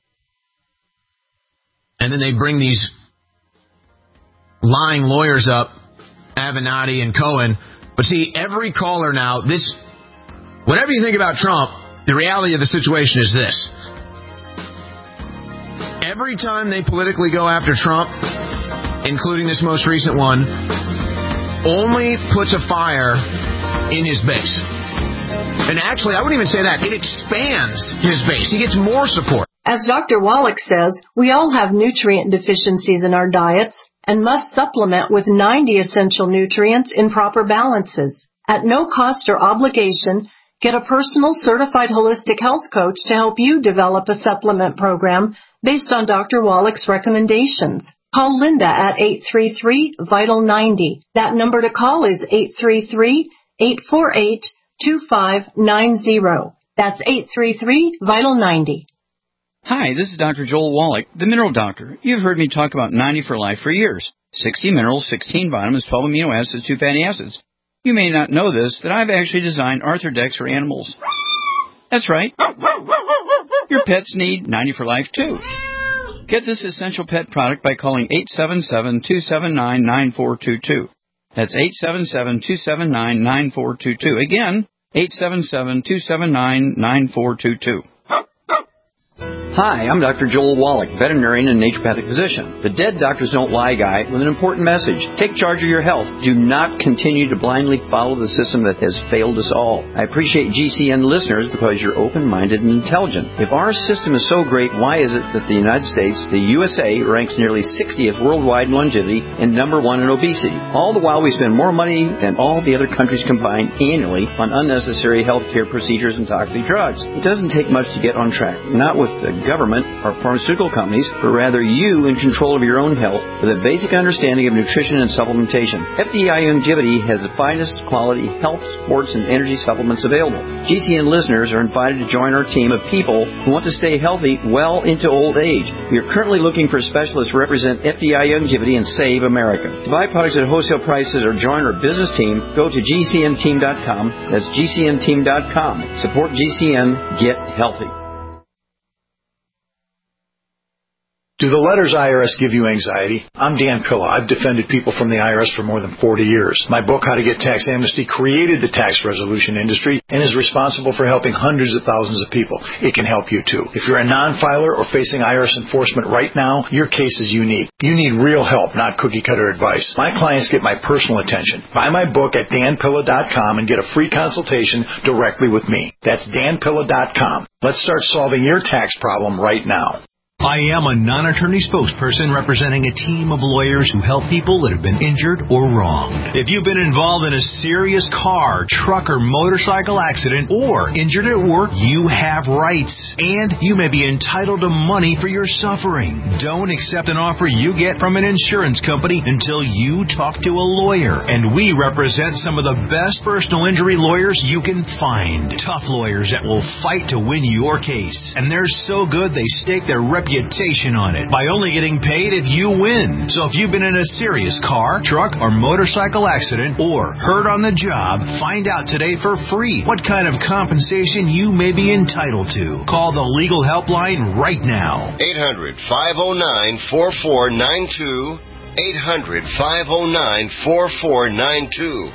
And then they bring these lying lawyers up, Avenatti and Cohen. But see, every caller now, whatever you think about Trump, the reality of the situation is this. Every time they politically go after Trump, including this most recent one, only puts a fire in his base. And actually, I wouldn't even say that. It expands his base. He gets more support. As Dr. Wallach says, we all have nutrient deficiencies in our diets and must supplement with 90 essential nutrients in proper balances. At no cost or obligation, get a personal certified holistic health coach to help you develop a supplement program based on Dr. Wallach's recommendations. Call Linda at 833-VITAL-90. That number to call is 833-848-2590. That's 833-VITAL-90. Hi, this is Dr. Joel Wallach, the Mineral Doctor. You've heard me talk about 90 for Life for years. 60 minerals, 16 vitamins, 12 amino acids, 2 fatty acids. You may not know this, that I've actually designed Arthrodex for animals. That's right. Your pets need 90 for Life, too. Get this essential pet product by calling 877-279-9422. That's 877-279-9422. Again, 877-279-9422. Hi, I'm Dr. Joel Wallach, veterinarian and naturopathic physician. The Dead Doctors Don't Lie guy with an important message. Take charge of your health. Do not continue to blindly follow the system that has failed us all. I appreciate GCN listeners because you're open-minded and intelligent. If our system is so great, why is it that the United States, the USA, ranks nearly 60th worldwide in longevity and number 1 in obesity? All the while we spend more money than all the other countries combined annually on unnecessary healthcare procedures and toxic drugs. It doesn't take much to get on track. Not with the government or pharmaceutical companies, but rather you in control of your own health with a basic understanding of nutrition and supplementation. FDI Longevity has the finest quality health, sports, and energy supplements available. GCN listeners are invited to join our team of people who want to stay healthy well into old age. We are currently looking for specialists to represent FDI Longevity and Save America. To buy products at wholesale prices or join our business team, go to GCNteam.com. That's GCNteam.com. Support GCN. Get healthy. Do the letters IRS give you anxiety? I'm Dan Pilla. I've defended people from the IRS for more than 40 years. My book, How to Get Tax Amnesty, created the tax resolution industry and is responsible for helping hundreds of thousands of people. It can help you too. If you're a non-filer or facing IRS enforcement right now, your case is unique. You need real help, not cookie-cutter advice. My clients get my personal attention. Buy my book at danpilla.com and get a free consultation directly with me. That's danpilla.com. Let's start solving your tax problem right now. I am a non-attorney spokesperson representing a team of lawyers who help people that have been injured or wronged. If you've been involved in a serious car, truck, or motorcycle accident or injured at work, you have rights, and you may be entitled to money for your suffering. Don't accept an offer you get from an insurance company until you talk to a lawyer, and we represent some of the best personal injury lawyers you can find. Tough lawyers that will fight to win your case, and they're so good they stake their reputation on it by only getting paid if you win. So if you've been in a serious car, truck, or motorcycle accident or hurt on the job, find out today for free what kind of compensation you may be entitled to. Call the legal helpline right now. 800-509-4492. 800-509-4492.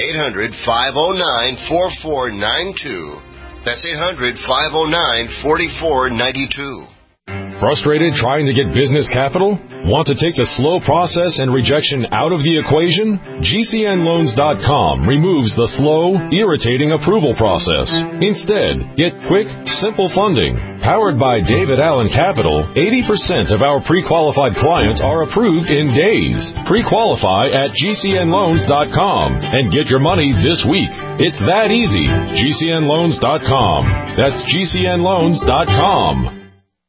800-509-4492. That's 800-509-4492. Frustrated trying to get business capital? Want to take the slow process and rejection out of the equation? GCNloans.com removes the slow, irritating approval process. Instead, get quick, simple funding. Powered by David Allen Capital, 80% of our pre-qualified clients are approved in days. Pre-qualify at GCNloans.com and get your money this week. It's that easy. GCNloans.com. That's GCNloans.com.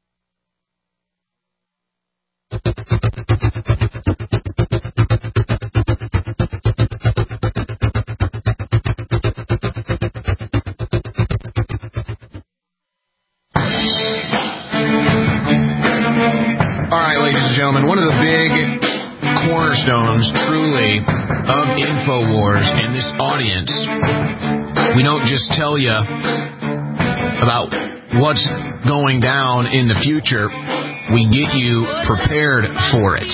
All right, ladies and gentlemen, one of the big cornerstones, truly, of InfoWars and this audience, we don't just tell you about what's going down in the future, we get you prepared for it.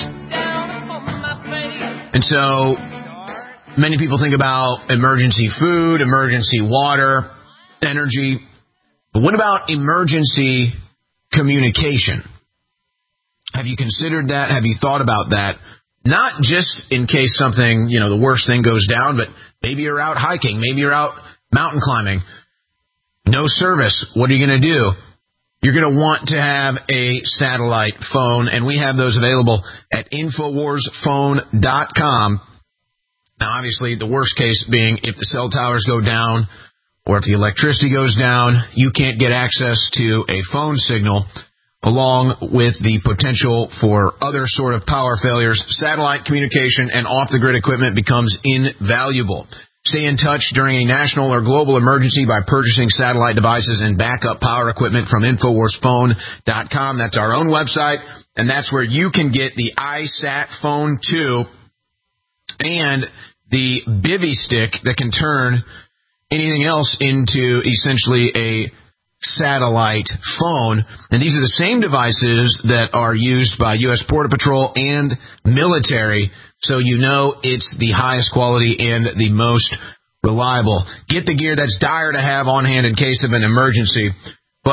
And so, many people think about emergency food, emergency water, energy, but what about emergency communication? Have you considered that? Have you thought about that? Not just in case something, the worst thing goes down, but maybe you're out hiking, maybe you're out mountain climbing. No service. What are you going to do? You're going to want to have a satellite phone, and we have those available at InfoWarsPhone.com. Now, obviously, the worst case being if the cell towers go down or if the electricity goes down, you can't get access to a phone signal, along with the potential for other sort of power failures. Satellite communication and off-the-grid equipment becomes invaluable. Stay in touch during a national or global emergency by purchasing satellite devices and backup power equipment from InfoWarsPhone.com. That's our own website, and that's where you can get the iSat Phone 2 and the Bivy Stick that can turn anything else into essentially a satellite phone. And these are the same devices that are used by U.S. Border Patrol and military, so it's the highest quality and the most reliable. Get the gear that's dire to have on hand in case of an emergency, but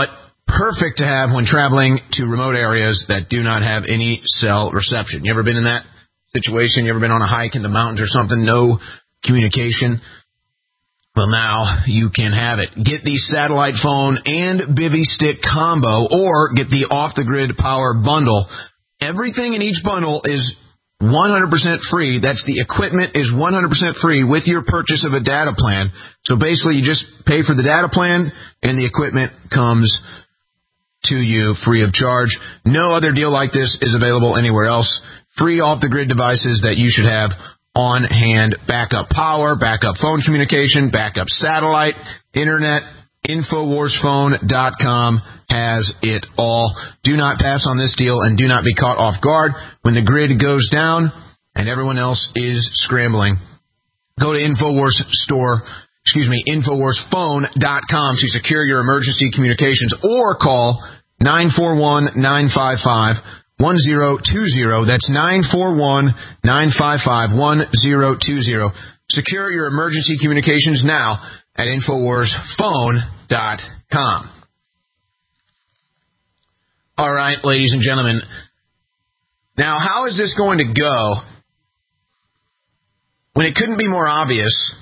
perfect to have when traveling to remote areas that do not have any cell reception. You ever been in that situation? You ever been on a hike in the mountains or something? No communication? Well, now you can have it. Get the satellite phone and Bivy Stick combo, or get the off-the-grid power bundle. Everything in each bundle is 100% free. That's the equipment is 100% free with your purchase of a data plan. So basically, you just pay for the data plan, and the equipment comes to you free of charge. No other deal like this is available anywhere else. Free off-the-grid devices that you should have on hand. Backup power, backup phone communication, backup satellite, internet. InfoWarsPhone.com has it all. Do not pass on this deal and do not be caught off guard when the grid goes down and everyone else is scrambling. Go to InfoWarsPhone.com to secure your emergency communications, or call 941-955-1020. That's 941-955-1020. Secure your emergency communications now at InfoWarsPhone.com. All right, ladies and gentlemen. Now, how is this going to go when it couldn't be more obvious,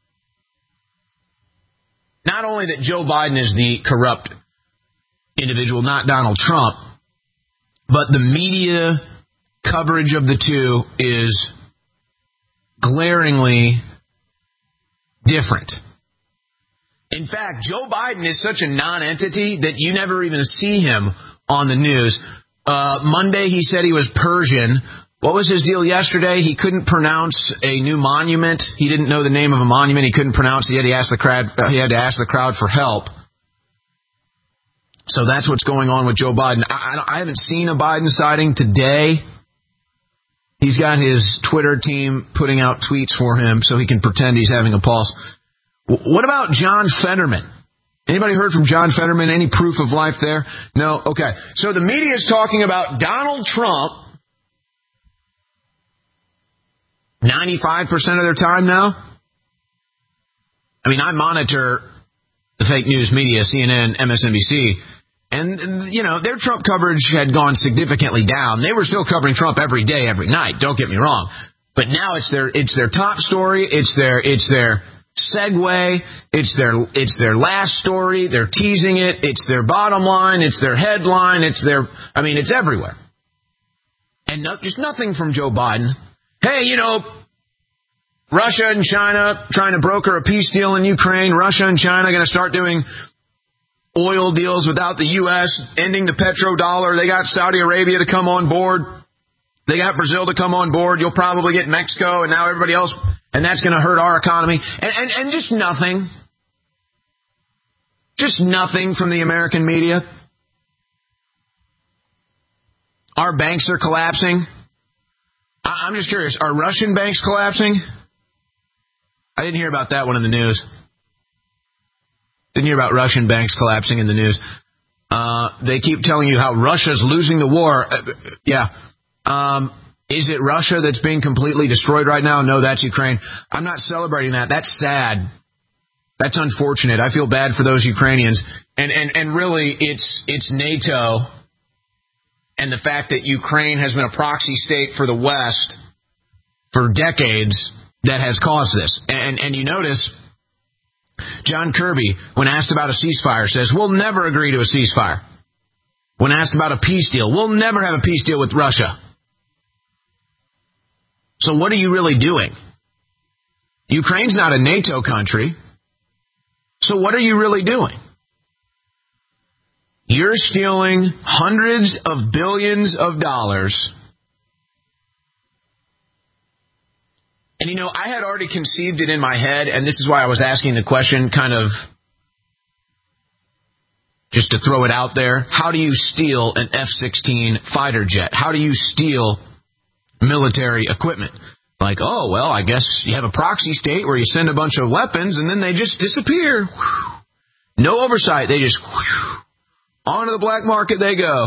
not only that Joe Biden is the corrupt individual, not Donald Trump, but the media coverage of the two is glaringly different. In fact, Joe Biden is such a non-entity that you never even see him on the news. Monday, he said he was Persian. What was his deal yesterday? He couldn't pronounce a new monument. He didn't know the name of a monument. He couldn't pronounce it. He had to ask the crowd for help. So that's what's going on with Joe Biden. I haven't seen a Biden sighting today. He's got his Twitter team putting out tweets for him so he can pretend he's having a pulse. What about John Fetterman? Anybody heard from John Fetterman? Any proof of life there? No? Okay. So the media is talking about Donald Trump 95% of their time now. I mean, I monitor the fake news media, CNN, MSNBC, and, you know, their Trump coverage had gone significantly down. They were still covering Trump every day, every night. Don't get me wrong. But now it's their top story. It's their segue. It's their last story. They're teasing it. It's their bottom line. It's their headline. It's everywhere. And just nothing from Joe Biden. Hey, you know, Russia and China trying to broker a peace deal in Ukraine. Russia and China going to start doing oil deals without the U.S., ending the petrodollar. They got Saudi Arabia to come on board. They got Brazil to come on board. You'll probably get Mexico and now everybody else, and that's going to hurt our economy. And just nothing. Just nothing from the American media. Our banks are collapsing. I'm just curious, are Russian banks collapsing? I didn't hear about that one in the news. Didn't hear about Russian banks collapsing in the news. They keep telling you how Russia's losing the war. Is it Russia that's being completely destroyed right now? No, that's Ukraine. I'm not celebrating that. That's sad. That's unfortunate. I feel bad for those Ukrainians. And really, it's NATO and the fact that Ukraine has been a proxy state for the West for decades that has caused this. And you notice John Kirby, when asked about a ceasefire, says, we'll never agree to a ceasefire. When asked about a peace deal, we'll never have a peace deal with Russia. So what are you really doing? Ukraine's not a NATO country. So what are you really doing? You're stealing hundreds of billions of dollars. And, you know, I had already conceived it in my head, and this is why I was asking the question, kind of just to throw it out there. How do you steal an F-16 fighter jet? How do you steal military equipment? Like, oh, well, I guess you have a proxy state where you send a bunch of weapons, and then they just disappear. No oversight. They just onto the black market they go.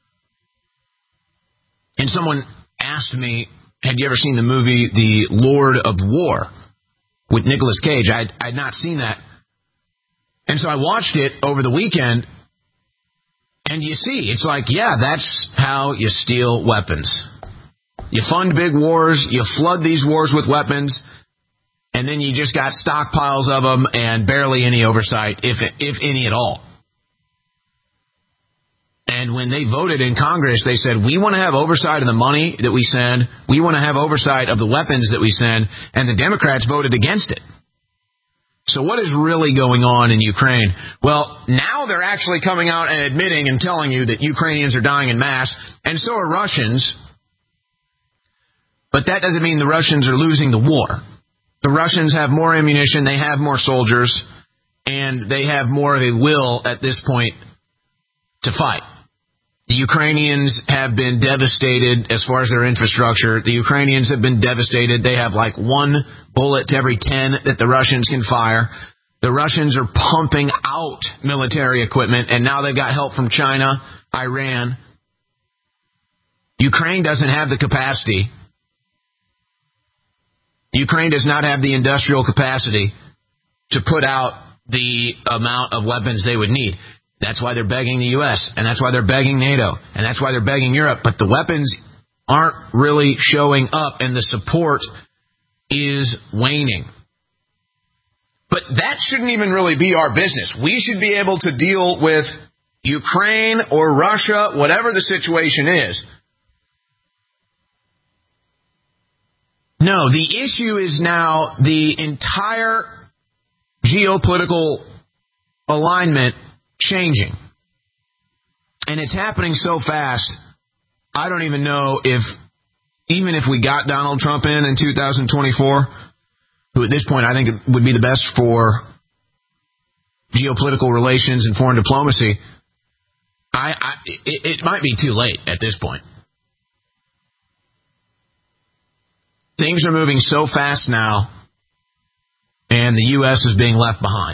And someone asked me, had you ever seen the movie The Lord of War with Nicolas Cage? I'd not seen that. And so I watched it over the weekend, And you see, it's like, yeah, that's how you steal weapons. You fund big wars, you flood these wars with weapons, and then you just got stockpiles of them and barely any oversight, if any at all. And when they voted in Congress, they said, we want to have oversight of the money that we send. We want to have oversight of the weapons that we send. And the Democrats voted against it. So what is really going on in Ukraine? Well, now they're actually coming out and admitting and telling you that Ukrainians are dying in mass, and so are Russians. But that doesn't mean the Russians are losing the war. The Russians have more ammunition, they have more soldiers, and they have more of a will at this point to fight. The Ukrainians have been devastated as far as their infrastructure. The Ukrainians have been devastated. They have like 1 bullet to every 10 that the Russians can fire. The Russians are pumping out military equipment, and now they've got help from China, Iran. Ukraine doesn't have the capacity. Ukraine does not have the industrial capacity to put out the amount of weapons they would need. That's why they're begging the U.S., and that's why they're begging NATO, and that's why they're begging Europe. But the weapons aren't really showing up, and the support is waning. But that shouldn't even really be our business. We should be able to deal with Ukraine or Russia, whatever the situation is. No, the issue is now the entire geopolitical alignment changing. And it's happening so fast, I don't even know if, even if we got Donald Trump in 2024, who at this point I think it would be the best for geopolitical relations and foreign diplomacy, it might be too late at this point. Things are moving so fast now, and the U.S. is being left behind.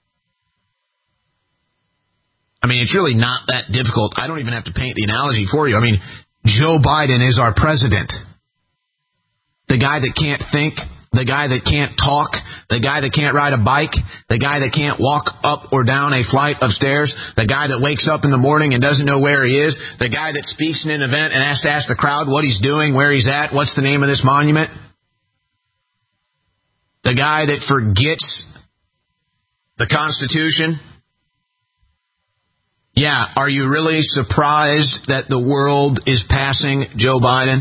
I mean, it's really not that difficult. I don't even have to paint the analogy for you. I mean, Joe Biden is our president. The guy that can't think, the guy that can't talk, the guy that can't ride a bike, the guy that can't walk up or down a flight of stairs, the guy that wakes up in the morning and doesn't know where he is, the guy that speaks in an event and has to ask the crowd what he's doing, where he's at, what's the name of this monument, the guy that forgets the Constitution. Yeah, are you really surprised that the world is passing Joe Biden?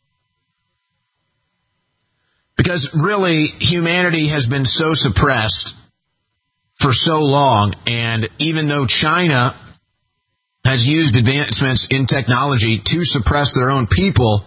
Because really, humanity has been so suppressed for so long, and even though China has used advancements in technology to suppress their own people,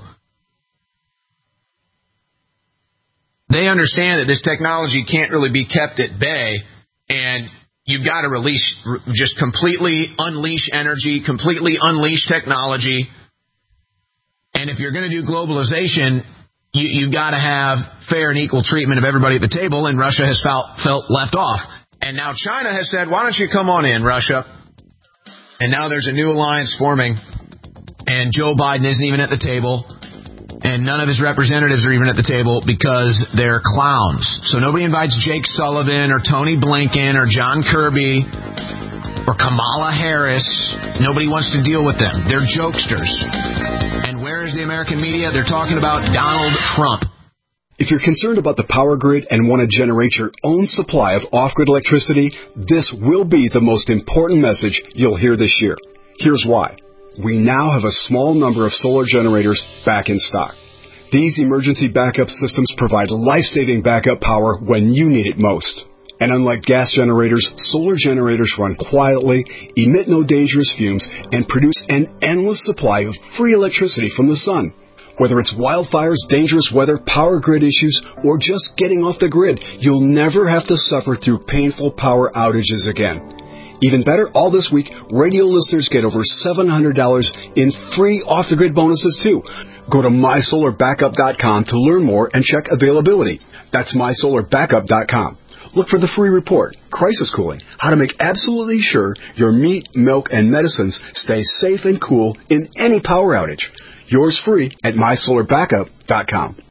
they understand that this technology can't really be kept at bay, and you've got to just completely unleash energy, completely unleash technology. And if you're going to do globalization, you've got to have fair and equal treatment of everybody at the table, and Russia has felt left off. And now China has said, why don't you come on in, Russia? And now there's a new alliance forming, and Joe Biden isn't even at the table, and none of his representatives are even at the table because they're clowns. So nobody invites Jake Sullivan or Tony Blinken or John Kirby or Kamala Harris. Nobody wants to deal with them. They're jokesters. And where is the American media? They're talking about Donald Trump. If you're concerned about the power grid and want to generate your own supply of off-grid electricity, this will be the most important message you'll hear this year. Here's why. We now have a small number of solar generators back in stock. These emergency backup systems provide life-saving backup power when you need it most. And unlike gas generators, solar generators run quietly, emit no dangerous fumes, and produce an endless supply of free electricity from the sun. Whether it's wildfires, dangerous weather, power grid issues, or just getting off the grid, you'll never have to suffer through painful power outages again. Even better, all this week, radio listeners get over $700 in free off-the-grid bonuses, too. Go to MySolarBackup.com to learn more and check availability. That's MySolarBackup.com. Look for the free report, Crisis Cooling, how to make absolutely sure your meat, milk, and medicines stay safe and cool in any power outage. Yours free at MySolarBackup.com.